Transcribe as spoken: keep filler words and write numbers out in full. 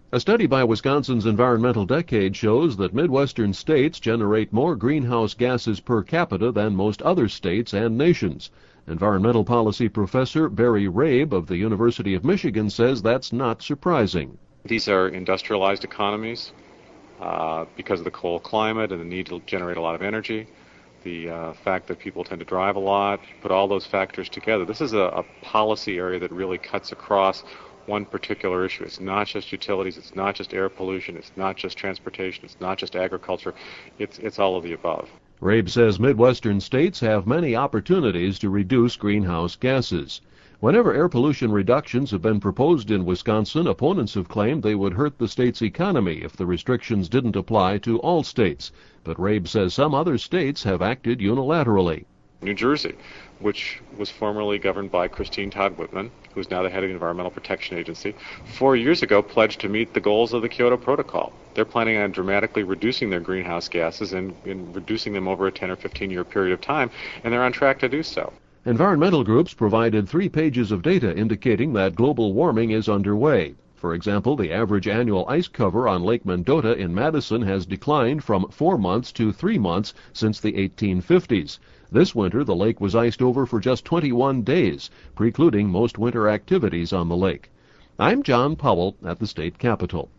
A study by Wisconsin's Environmental Decade shows that Midwestern states generate more greenhouse gases per capita than most other states and nations. Environmental policy professor Barry Rabe of the University of Michigan says that's not surprising. These are industrialized economies uh, because of the cold climate and the need to generate a lot of energy. The uh, fact that people tend to drive a lot, put all those factors together. This is a, a policy area that really cuts across one particular issue. It's not just utilities, it's not just air pollution, it's not just transportation, it's not just agriculture, it's, it's all of the above. Rabe says Midwestern states have many opportunities to reduce greenhouse gases. Whenever air pollution reductions have been proposed in Wisconsin, opponents have claimed they would hurt the state's economy if the restrictions didn't apply to all states. But Rabe says some other states have acted unilaterally. New Jersey, which was formerly governed by Christine Todd Whitman, who is now the head of the Environmental Protection Agency, four years ago pledged to meet the goals of the Kyoto Protocol. They're planning on dramatically reducing their greenhouse gases and, and reducing them over a ten or fifteen year period of time, and they're on track to do so. Environmental groups provided three pages of data indicating that global warming is underway. For example, the average annual ice cover on Lake Mendota in Madison has declined from four months to three months since the eighteen fifties. This winter, the lake was iced over for just twenty-one days, precluding most winter activities on the lake. I'm John Powell at the state capitol.